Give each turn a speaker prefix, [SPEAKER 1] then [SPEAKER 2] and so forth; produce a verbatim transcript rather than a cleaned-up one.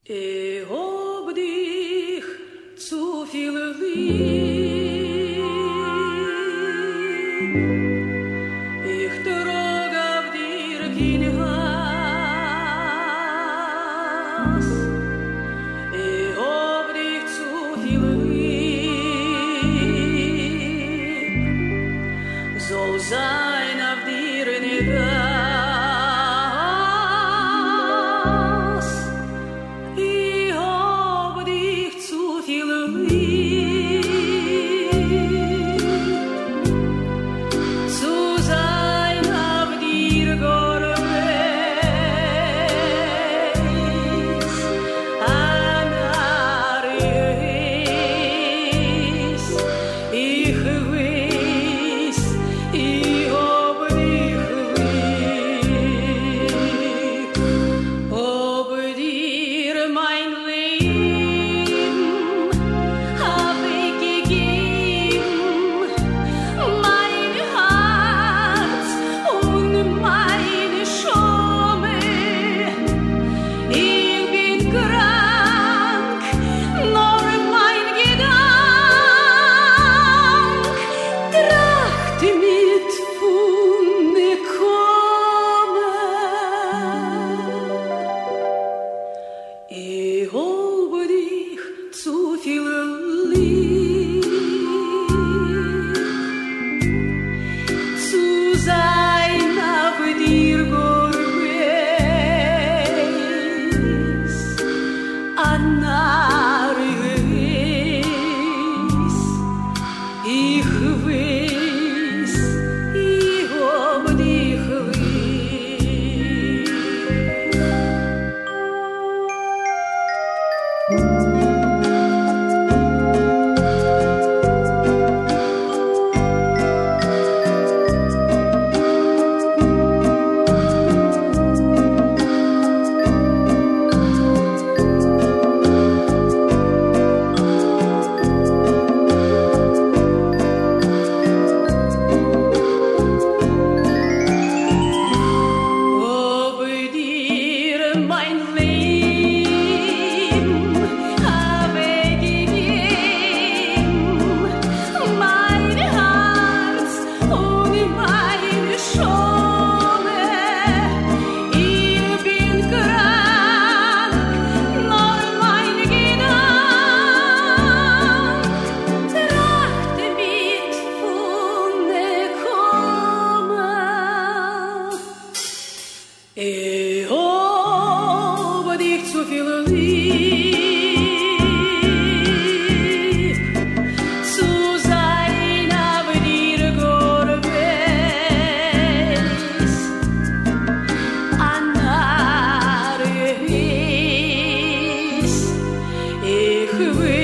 [SPEAKER 1] Ich hab dich zu viel lieb. Ich trag auf dir kein Hass. Ich hab dich zu viel lieb. Soll sein auf dir nicht was. Ich hab dich zu viel lieb. Zu sein auf dir gar weiß. Anar weiß. Ich weiß. Ich hab dich lieb. Ob dir mein Leben hab ich gegeben, mein Herz und meine Schame. Ich bin krank, nur mein Gedank tracht mit Wunde kommen. Ich hab dich zu viel lieb. Zu sein auf dir gar weiß. Anar weiß. Ich weiß. Ich hab dich lieb. Ob dir mein Leben hab ich gegeben, mein Herz und meine Schame. Ich bin krank, nur mein Gedank tracht mit Wunde kommen. Ich hab dich zu viel lieb. Zu sein auf dir gar weiß. Anar weiß. Ich weiß.